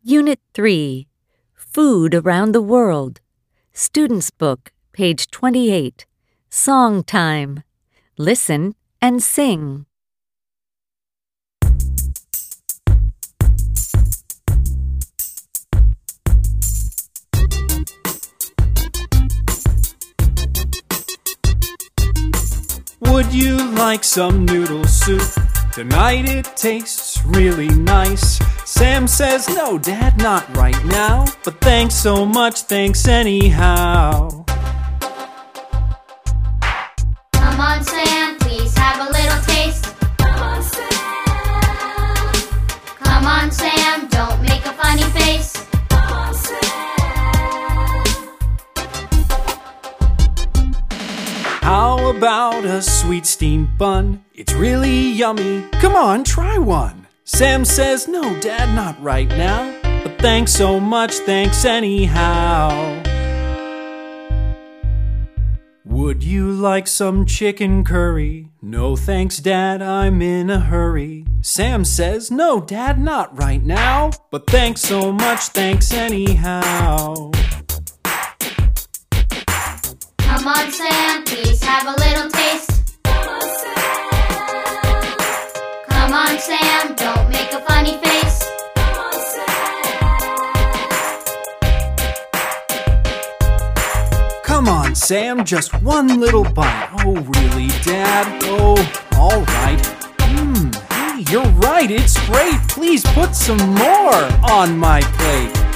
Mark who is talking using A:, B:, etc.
A: Unit 3, Food Around the World. Student's Book, page 28. Song time. Listen and sing.
B: Would you like some noodle soup? Tonight it tastes really nice. Sam says, no, Dad, not right now. But thanks so much, thanks anyhow.
C: Come on, Sam, please have a little taste. Come on, Sam. Come on, Sam, don't make a funny face. Come on, Sam.
B: How about a sweet steamed bun? It's really yummy. Come on, try one. Sam says, no, Dad, not right now. But thanks so much, thanks anyhow. Would you like some chicken curry? No, thanks, Dad, I'm in a hurry. Sam says, no, Dad, not right now. But thanks so much, thanks anyhow.
C: Come on, Sam, please have a little taste. Come on, Sam. Come on, Sam, don't make a funny face. Come on, Sam.
B: Come on, Sam, just one little bite. Oh, really, Dad? Oh, all right. Hey, you're right, it's great. Please put some more on my plate.